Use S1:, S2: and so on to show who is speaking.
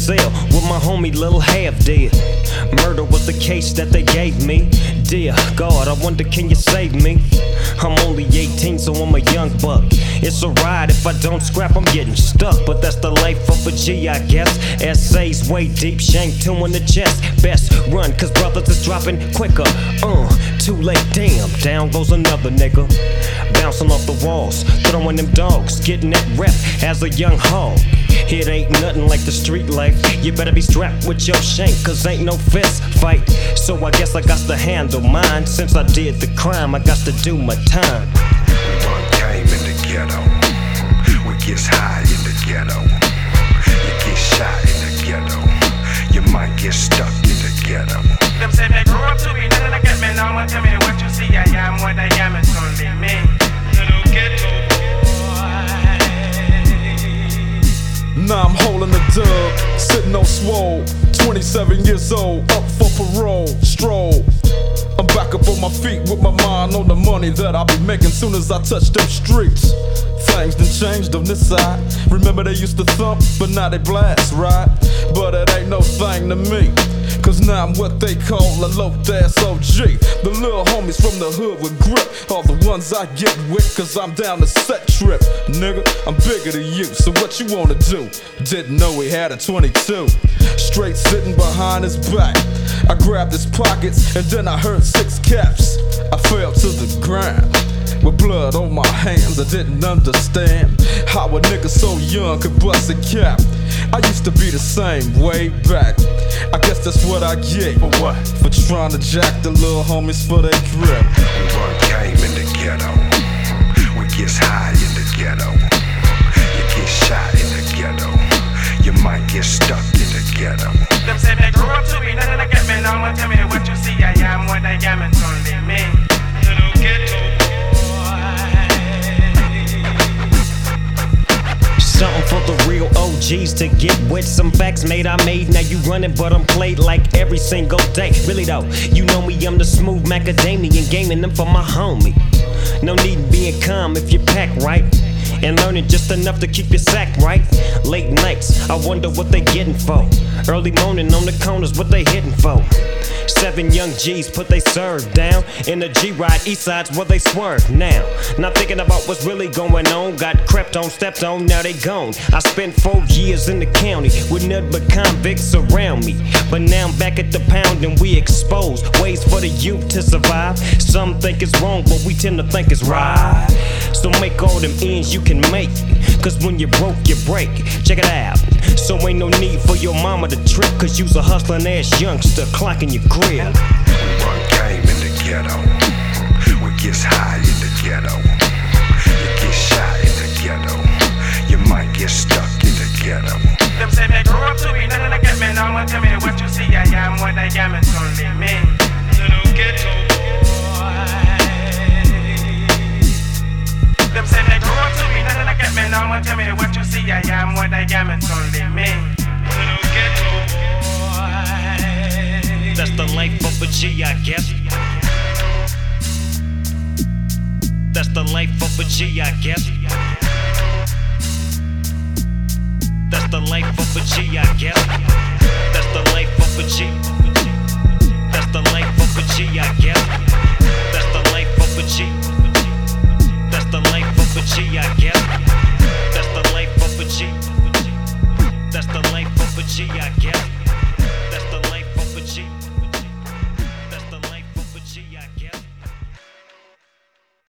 S1: cell with my homie Lil Half Dead. Murder was the case that they gave me. Dear God, I wonder can you save me? I'm only 18, so I'm a young buck. It's a ride, if I don't scrap, I'm getting stuck. But that's the life of a G, I guess. Essays way deep, shank two in the chest. Best run, cause brothers is dropping quicker. Too late, damn, down goes another nigga. Bouncing off the walls, throwing them dogs, getting that rep as a young hog. It ain't nothing like the street life. You better be strapped with your shank, cause ain't no fist fight. So I guess I got to handle mine. Since I did the crime, I got to do my time.
S2: We run game in the ghetto. We get high in the ghetto. You get shot in the ghetto. You might get stuck in the ghetto.
S3: Them say they grew up to be nothing to get me. Now I'ma tell me what you see. I am what I am, it's only me. Little ghetto.
S4: Now I'm holding the dub, sitting on swole, 27 years old, up for parole, stroll. I'm back up on my feet with my mind on the money that I'll be making soon as I touch them streets. Things done changed on this side. Remember they used to thump, but now they blast, right? But it ain't no thing to me, cause now I'm what they call a low-ass OG. The little homies from the hood with grip are the ones I get with, cause I'm down the set trip. Nigga, I'm bigger than you, so what you wanna do? Didn't know he had a 22. Straight sitting behind his back, I grabbed his pockets and then I heard 6 caps. I fell to the ground with blood on my hands. I didn't understand how a nigga so young could bust a cap. I used to be the same way back. I guess that's what I get. For what? For trying to jack the little homies for their grip.
S2: We run game in the ghetto. We get high in the ghetto. You get shot in the ghetto. You might get stuck in the ghetto.
S3: Them say they grew up to be nothing to get me. Now I'ma tell me what you see. I am what I am, it's only me. Little ghetto.
S1: Something for the real OGs to get with. Some facts made I made, now you running, but I'm played like every single day. Really though, you know me, I'm the smooth macadamian, gaming them for my homie. No need in being calm if you pack right, and learning just enough to keep your sack right. Late nights, I wonder what they getting for. Early morning on the corners, what they hitting for. 7 young G's put they serve down in the G-Ride, east side's where they swerve now. Not thinking about what's really going on. Got crept on, stepped on, now they gone. I spent 4 years in the county with nothing but convicts around me, but now I'm back at the pound and we expose ways for the youth to survive. Some think it's wrong, but we tend to think it's right. So make all them ends you can make, cause when you're broke, you break. Check it out. So ain't no need for your mama to trip, cause you's a hustling ass youngster clocking your crib.
S2: We run game in the ghetto. We get high in the ghetto. You get shot in the ghetto. You might get stuck in the ghetto.
S3: Them say they grew up to be nothing to get me. Now I'ma tell me what you see. I am what I am, it's only me. Little ghetto. Them say they grew up to be nothing to get me. Now I'ma tell me what you see. I am what I am, it's only me. Little ghetto.
S1: That's the life of a G, I guess. That's the life of a G, I guess. That's the life of a G, I guess. That's the life of a G. That's the life of a G, I guess. That's the life of a G. That's the life of